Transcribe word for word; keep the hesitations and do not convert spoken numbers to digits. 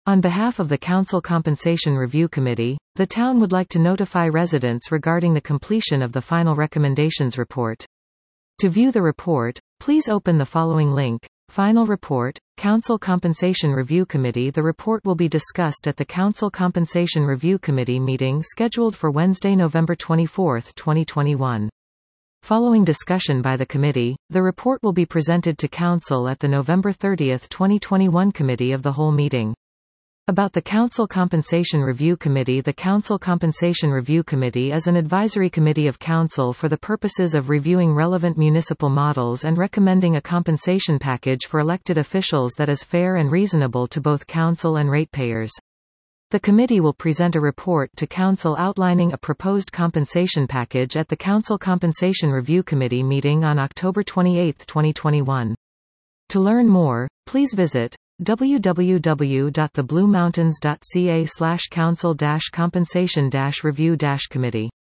On behalf of the Council Compensation Review Committee, the town would like to notify residents regarding the completion of the final recommendations report. To view the report, please open the following link. Final report, Council Compensation Review Committee. The report will be discussed at the Council Compensation Review Committee meeting scheduled for Wednesday, November twenty-fourth, twenty twenty-one. Following discussion by the committee, the report will be presented to Council at the November thirtieth, twenty twenty-one Committee of the Whole meeting. About the Council Compensation Review Committee. The Council Compensation Review Committee is an advisory committee of Council for the purposes of reviewing relevant municipal models and recommending a compensation package for elected officials that is fair and reasonable to both Council and ratepayers. The committee will present a report to Council outlining a proposed compensation package at the Council Compensation Review Committee meeting on October twenty-eighth, twenty twenty-one. To learn more, please visit w w w dot the blue mountains dot c a slash council dash compensation dash review dash committee.